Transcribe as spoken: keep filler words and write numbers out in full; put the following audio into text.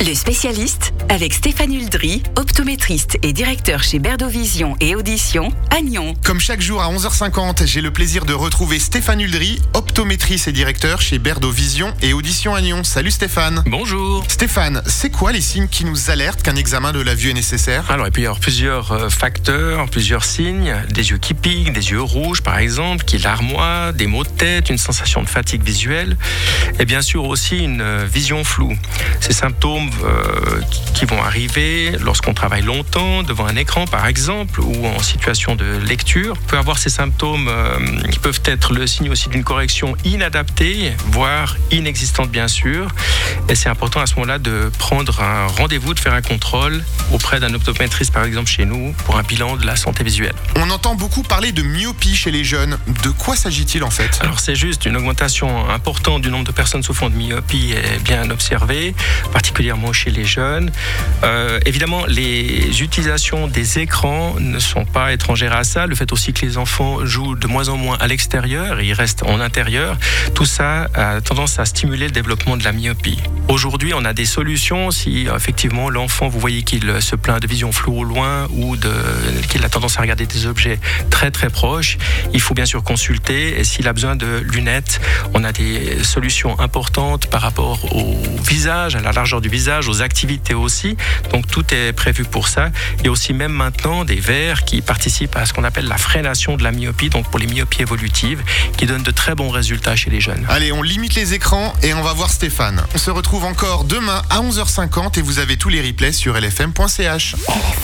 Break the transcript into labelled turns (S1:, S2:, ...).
S1: Le spécialiste avec Stéphane Huldry, optométriste et directeur chez Berdo Vision et Audition à Nyon.
S2: Comme chaque jour à onze heures cinquante, j'ai le plaisir de retrouver Stéphane Huldry, optométriste et directeur chez Berdo Vision et Audition à Nyon. Salut Stéphane.
S3: Bonjour.
S2: Stéphane, c'est quoi les signes qui nous alertent qu'un examen de la vue est nécessaire ?
S3: Alors, il peut y avoir plusieurs euh, facteurs, plusieurs signes. Des yeux qui piquent, des yeux rouges par exemple, qui larmoient, des maux de tête, une sensation de fatigue visuelle et bien sûr aussi une euh, vision floue. Ces symptômes euh, qui, qui vont arriver lorsqu'on travaille longtemps devant un écran par exemple ou en situation de lecture. On peut avoir ces symptômes euh, qui peuvent être le signe aussi d'une correction inadaptée, voire inexistante bien sûr. Et c'est important à ce moment-là de prendre un rendez-vous, de faire un contrôle auprès d'un optométriste par exemple chez nous pour un bilan de la santé visuelle.
S2: On entend beaucoup parler de myopie chez les jeunes. De quoi s'agit-il en fait ?
S3: Alors c'est juste une augmentation importante du nombre de personnes souffrant de myopie est bien observée, particulièrement chez les jeunes. Euh, évidemment, les utilisations des écrans ne sont pas étrangères à ça. Le fait aussi que les enfants jouent de moins en moins à l'extérieur et ils restent en intérieur, tout ça a tendance à stimuler le développement de la myopie. Aujourd'hui, on a des solutions si effectivement l'enfant, vous voyez qu'il se plaint de vision floue au loin ou de, qu'il a tendance à regarder des objets très très proches. Il faut bien sûr consulter et s'il a besoin de lunettes, on a des solutions importantes par rapport au visage, à la largeur du visage, aux activités aussi. Donc tout est prévu pour ça. Il y a aussi même maintenant des verres qui participent à ce qu'on appelle la freination de la myopie, donc pour les myopies évolutives, qui donnent de très bons résultats chez les jeunes.
S2: Allez, on limite les écrans et on va voir Stéphane. On se retrouve encore demain à onze heures cinquante et vous avez tous les replays sur l f m point c h.